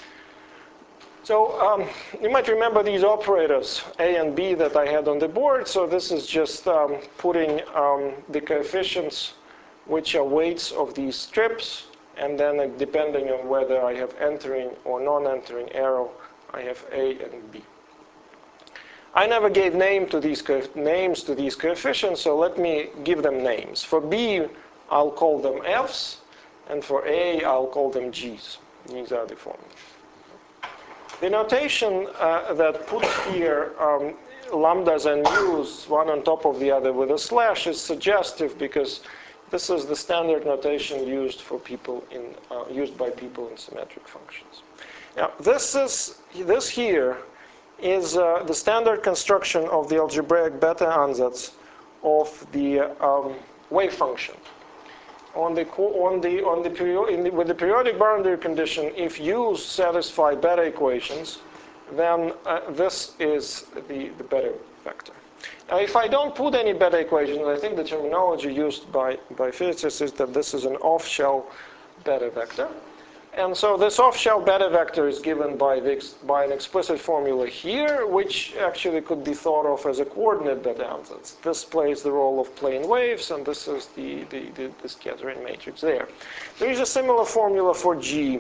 So you might remember these operators, A and B, that I had on the board. So this is just putting the coefficients, which are weights of these strips, and then depending on whether I have entering or non-entering arrow, I have A and B. I never gave names to these coefficients, so let me give them names. For B, I'll call them F's, and for A, I'll call them G's. These are the formulas. The notation that puts here lambdas and mu's one on top of the other with a slash is suggestive because this is the standard notation used for people used by people in symmetric functions. Now, this here is the standard construction of the algebraic beta ansatz of the wave function. With the periodic boundary condition, if u's satisfy beta equations, then this is the beta vector. Now, if I don't put any beta equations, I think the terminology used by physicists is that this is an off-shell beta vector. And so this off-shell beta vector is given by an explicit formula here, which actually could be thought of as a coordinate beta ansatz. This plays the role of plane waves, and this is the scattering matrix there. There is a similar formula for G,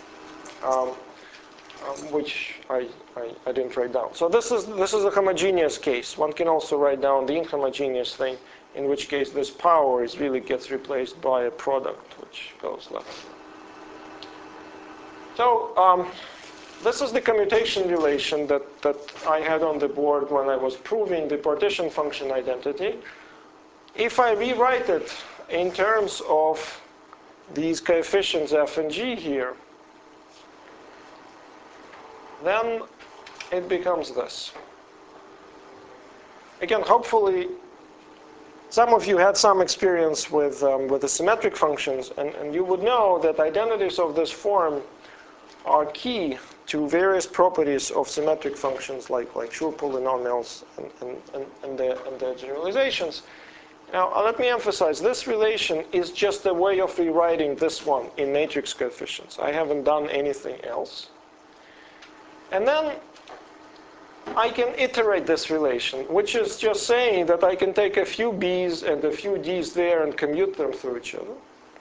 which I didn't write down. So this is a homogeneous case. One can also write down the inhomogeneous thing, in which case this power really gets replaced by a product, which goes left. So this is the commutation relation that I had on the board when I was proving the partition function identity. If I rewrite it in terms of these coefficients f and g here, then it becomes this. Again, hopefully, some of you had some experience with the symmetric functions, and you would know that identities of this form are key to various properties of symmetric functions like Schur polynomials and their generalizations. Now, let me emphasize, this relation is just a way of rewriting this one in matrix coefficients. I haven't done anything else. And then I can iterate this relation, which is just saying that I can take a few b's and a few d's there and commute them through each other.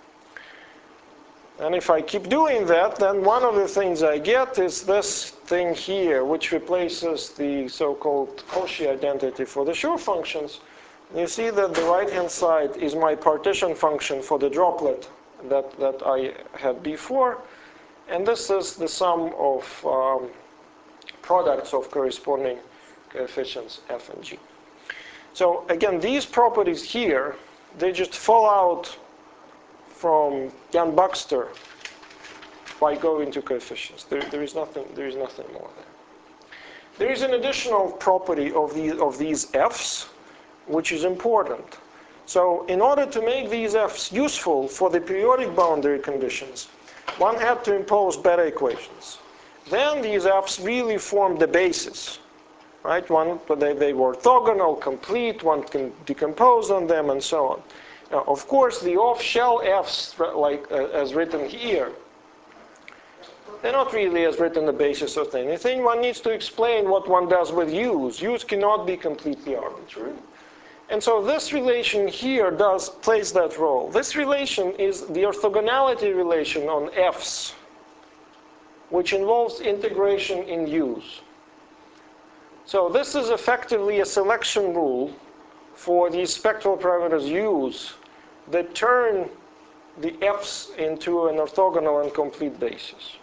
And if I keep doing that, then one of the things I get is this thing here, which replaces the so-called Cauchy identity for the Schur functions. You see that the right-hand side is my partition function for the droplet that I had before. And this is the sum of products of corresponding coefficients f and g. So again, these properties here, they just fall out from Jan Baxter by going to coefficients. There is nothing more there. There is an additional property of these f's, which is important. So in order to make these f's useful for the periodic boundary conditions, one had to impose beta equations. Then these f's really formed the basis, right? They were orthogonal, complete, one can decompose on them, and so on. Now, of course, the off-shell f's, like as written here, they're not really as written the basis of anything. One needs to explain what one does with u's. U's cannot be completely arbitrary. And so this relation here plays that role. This relation is the orthogonality relation on f's, which involves integration in u's. So this is effectively a selection rule for these spectral parameters u's that turn the f's into an orthogonal and complete basis.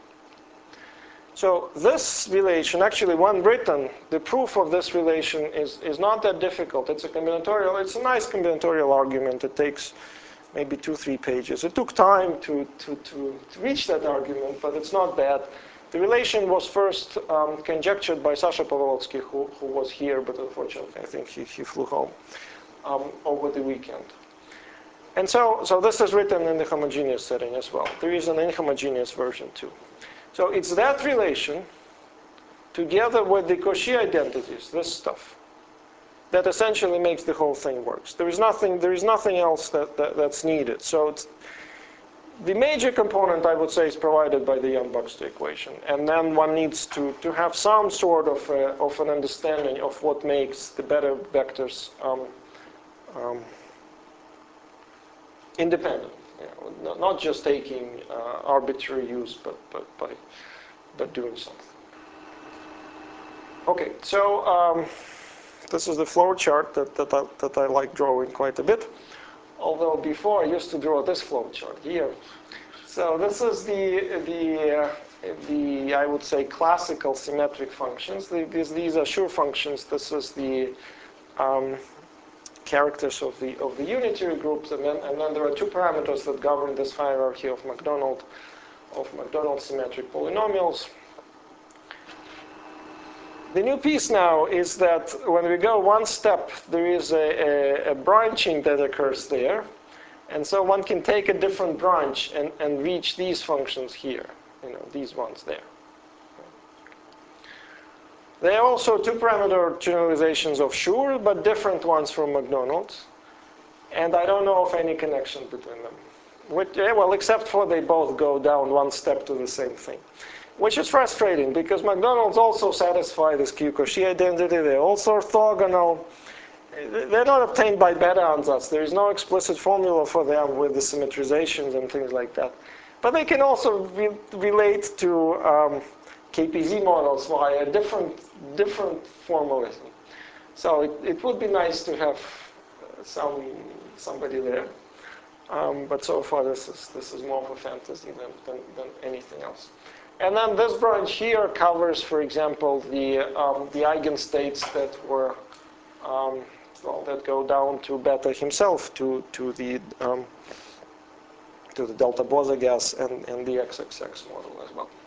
So this relation, actually when written, the proof of this relation is not that difficult. It's a nice combinatorial argument. It takes maybe 2-3 pages. It took time to reach that argument, but it's not bad. The relation was first conjectured by Sasha Pavlotsky, who was here, but unfortunately I think he flew home over the weekend. And so this is written in the homogeneous setting as well. There is an inhomogeneous version too. So it's that relation, together with the Cauchy identities, this stuff, that essentially makes the whole thing works. There is nothing else that's needed. So the major component, I would say, is provided by the Jan-Baxter equation. And then one needs to have some sort of an understanding of what makes the beta vectors independent. You know, not just taking arbitrary use, but doing something. Okay, so this is the flow chart that I like drawing quite a bit. Although before I used to draw this flow chart here. So this is the I would say classical symmetric functions. These are Schur functions. This is the characters of the unitary groups, and then there are two parameters that govern this hierarchy of Macdonald symmetric polynomials. The new piece now is that when we go one step, there is a branching that occurs there. And so one can take a different branch and reach these functions here, these ones there. They are also two-parameter generalizations of Schur, but different ones from Macdonald's. And I don't know of any connection between them. Well, except for they both go down one step to the same thing. Which is frustrating, because Macdonald's also satisfy this Q-Cauchy identity. They're also orthogonal. They're not obtained by beta ansatz. There is no explicit formula for them with the symmetrizations and things like that. But they can also relate to KPZ models via different formalism. So it would be nice to have somebody there. But so far this is more of a fantasy than anything else. And then this branch here covers, for example, the eigenstates that were that go down to beta himself, to the delta Bose gas and the XXX model as well.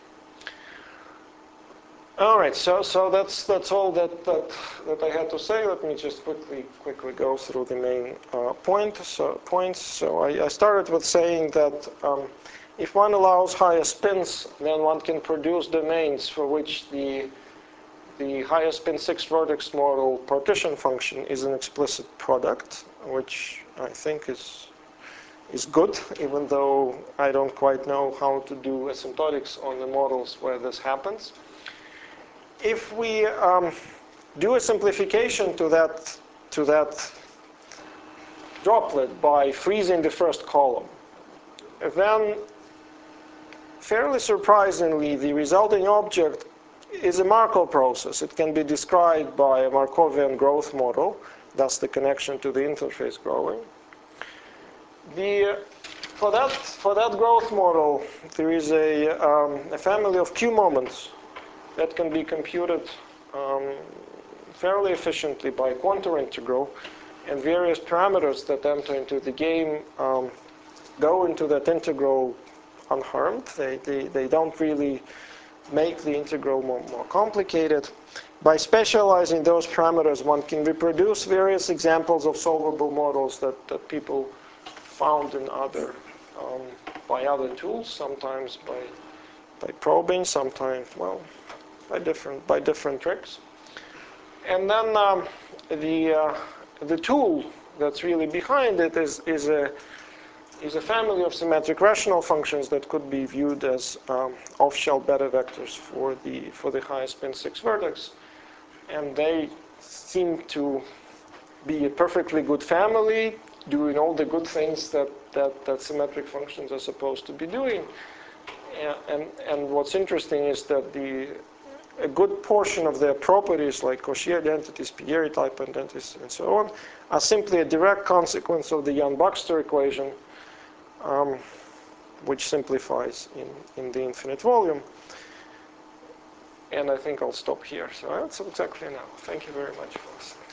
All right, so that's all that I had to say. Let me just quickly go through the main points. So I started with saying that if one allows higher spins, then one can produce domains for which the higher spin 6 vertex model partition function is an explicit product, which I think is good, even though I don't quite know how to do asymptotics on the models where this happens. If we do a simplification to that droplet by freezing the first column, then fairly surprisingly, the resulting object is a Markov process. It can be described by a Markovian growth model, thus the connection to the interface growing. For that growth model, there is a family of Q moments that can be computed fairly efficiently by Contour integral, and various parameters that enter into the game go into that integral unharmed. They don't really make the integral more complicated. By specializing those parameters, one can reproduce various examples of solvable models that people found in by other tools, sometimes by probing, sometimes, well, by different tricks. And then the tool that's really behind it is a family of symmetric rational functions that could be viewed as off-shell beta vectors for the highest spin 6 vertex. And they seem to be a perfectly good family, doing all the good things that symmetric functions are supposed to be doing. And what's interesting is that a good portion of their properties, like Cauchy identities, Pierre type identities, and so on, are simply a direct consequence of the Yang-Baxter equation, which simplifies in the infinite volume. And I think I'll stop here. So that's exactly now. Thank you very much for listening.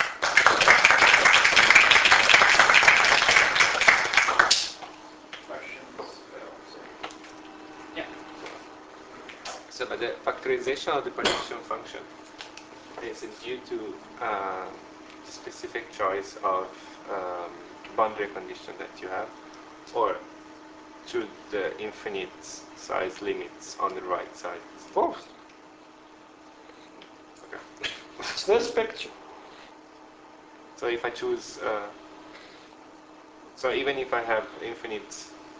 So but the factorization of the partition function is due to specific choice of boundary condition that you have, or to the infinite size limits on the right side? Both. Okay. It's this picture. So if I choose, so even if I have infinite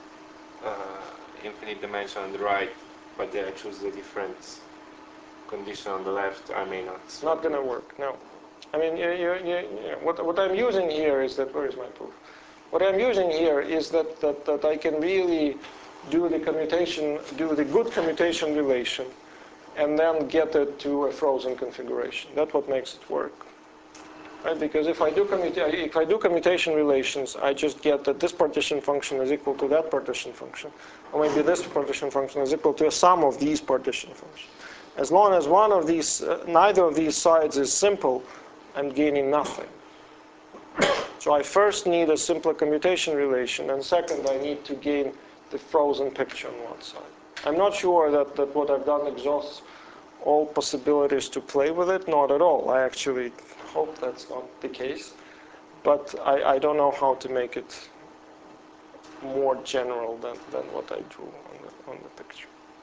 dimension on the right, but then I choose a different condition on the left, I may not. It's not going to work, no. I mean, what I'm using here is that, where is my proof? What I'm using here is that I can really do the good commutation relation, and then get it to a frozen configuration. That's what makes it work. right? Because if I do commutation relations, I just get that this partition function is equal to that partition function, or maybe this partition function is equal to a sum of these partition functions. As long as one of these, neither of these sides is simple, I'm gaining nothing. So I first need a simpler commutation relation, and second, I need to gain the frozen picture on one side. I'm not sure that what I've done exhausts all possibilities to play with it. Not at all. I actually hope that's not the case. But I don't know how to make it more general than what I drew on the picture.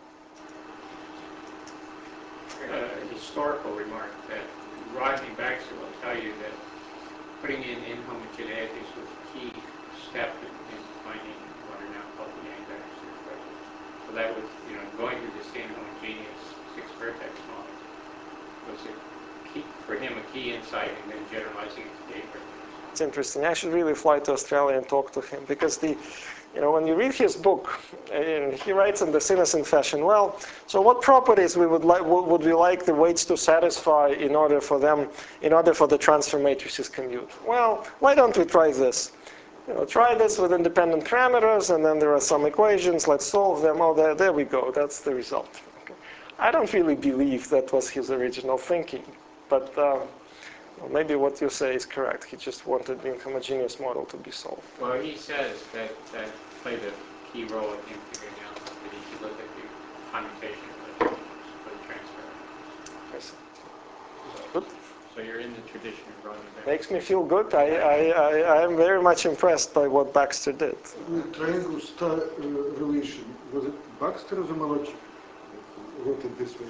A historical remark that Rodney Baxter will tell you that putting in inhomogeneities was a key step in finding what are now called the Yang-Baxter equations. So that was, going to this inhomogeneous six-vertex model was a key, for him, a key insight in then generalizing it to K-vertex. It's interesting. I should really fly to Australia and talk to him, because when you read his book, and he writes in this innocent fashion, well, so what properties would we like the weights to satisfy in order for the transfer matrices commute? Well, why don't we try this? Try this with independent parameters, and then there are some equations. Let's solve them. Oh, there we go. That's the result. Okay. I don't really believe that was his original thinking, but maybe what you say is correct. He just wanted the inhomogeneous model to be solved. Well, he says that played a key role in him figuring out that he should look at the commutation relationships for the transfer. I see. Good. So you're in the tradition of Rodney Baxter. Makes me feel good. I am very much impressed by what Baxter did. The triangle star relation, was it Baxter or Zamolodchik who wrote it this way?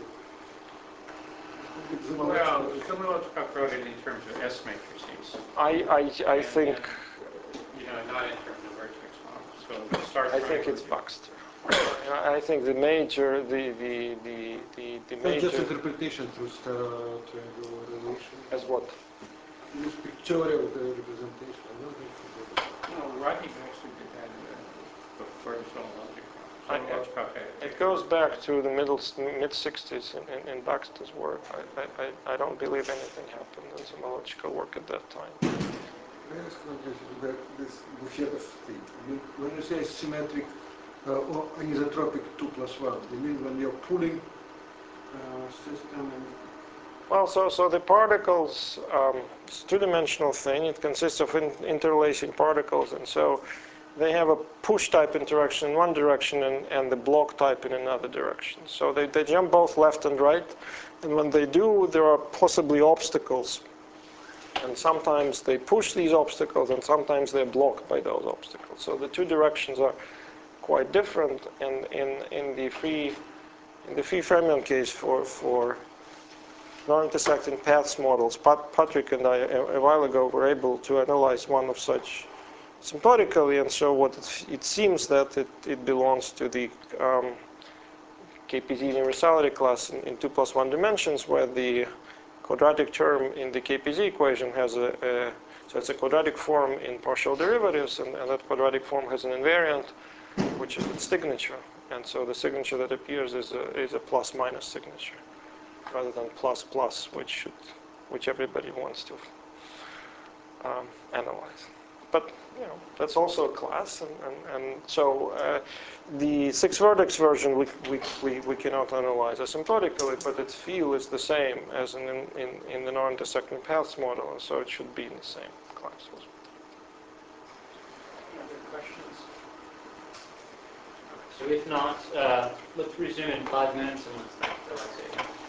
It's Well, Zamolodchik. Zamolodchik wrote it in terms of S matrices. I think Not in terms of vertex models. So the star I think triangle- it's Baxter. I think the major It's just interpretation through star triangle relation. as what? Use pictorial representation. I don't think so. No, Rodney Baxter did that before the Zamolodchik. It goes back to the mid-60s in Baxter's work. I don't believe anything happened in Zamolodchik work at that time. Can I ask one question about this Buffetov thing? I mean, when you say symmetric or anisotropic 2 plus 1, you mean when you're pulling system and... Well, so the particles, it's a two-dimensional thing. It consists of interlacing particles, and so they have a push type interaction in one direction and the block type in another direction. So they jump both left and right, and when they do, there are possibly obstacles. And sometimes they push these obstacles, and sometimes they're blocked by those obstacles. So the two directions are quite different. And in the free fermion case for non-intersecting paths models, Patrick and I a while ago were able to analyze one of such symptotically, and so what it seems that it belongs to the KPZ universality class in 2 plus 1 dimensions, where the quadratic term in the KPZ equation has so it's a quadratic form in partial derivatives, and that quadratic form has an invariant, which is its signature, and so the signature that appears is a plus-minus signature, rather than plus-plus, which everybody wants to analyze. But that's also a class, and so the 6-vertex version we cannot analyze asymptotically, but its field is the same as in the non-intersecting paths model, and so it should be in the same class. Other questions? So if not, let's resume in 5 minutes and let's thank Alexei.